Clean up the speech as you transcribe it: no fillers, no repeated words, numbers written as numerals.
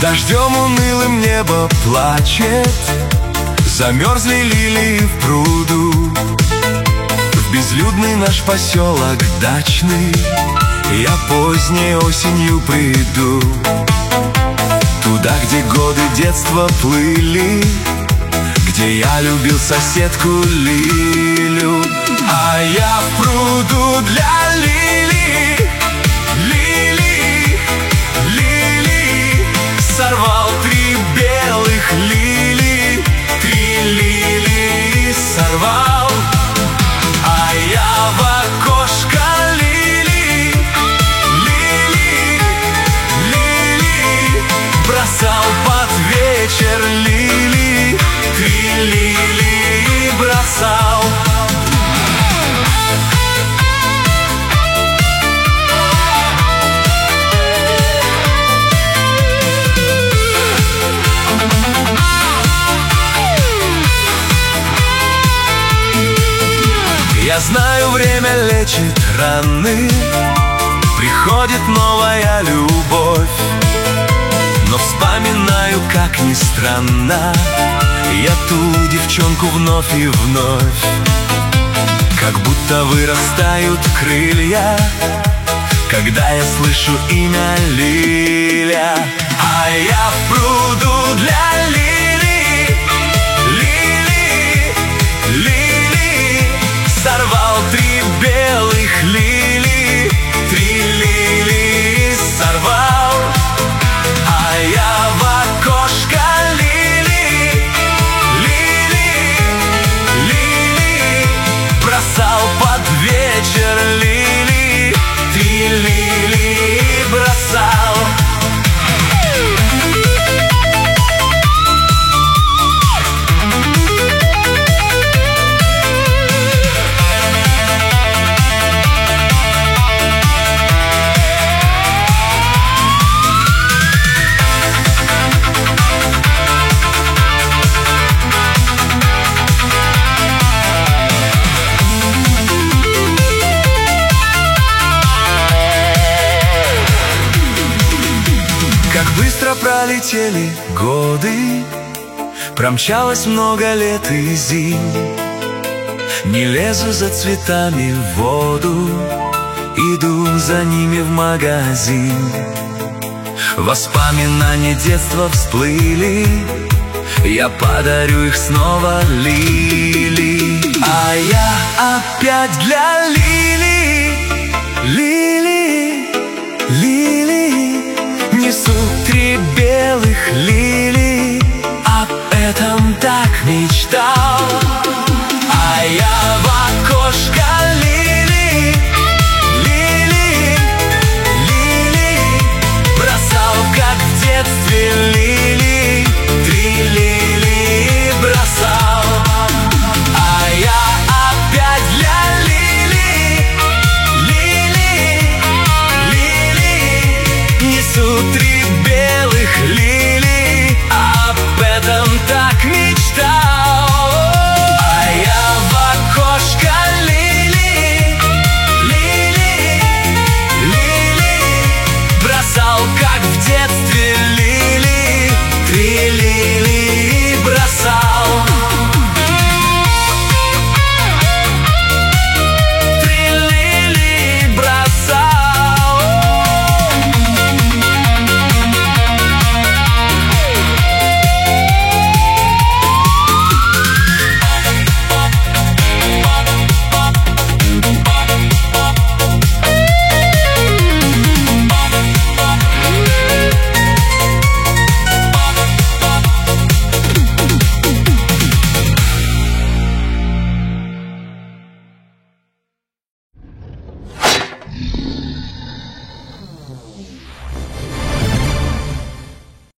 Дождем унылым небо плачет, замерзли лилии в пруду. В безлюдный наш поселок дачный я поздней осенью приду. Туда, где годы детства плыли, где я любил соседку Лилю. А я в пруду для лилий, лилий, лилий сорвал 3 белых лилии, 3 лилии сорвал. А я в окошко лилий, лилий, лилий бросал под вечер лилии, 3 лилии бросал. Я знаю, время лечит раны, приходит новая любовь. Но вспоминаю, как ни странно, я ту девчонку вновь и вновь. Как будто вырастают крылья, когда я слышу имя Лиля. А я в пруду для лилий, лилий, лилий сорвал 3 белых лилии, 3 лилии сорвал. А я в окошко лилий, лилий, лилий бросал под вечер лилии, 3 лилии бросал. Как быстро пролетели годы, промчалось много лет и зим. Не лезу за цветами в воду, иду за ними в магазин. Воспоминания детства всплыли, я подарю их снова Лили. А я опять для Лили, Лили, Лили несу 3 белых лилии, об этом так мечтал. А я в окошко лилии, лилии, лилии бросал, как в детстве лилии, 3 лилии бросал. А я опять для лилии, лилии, лилии несу 3 белых лилии.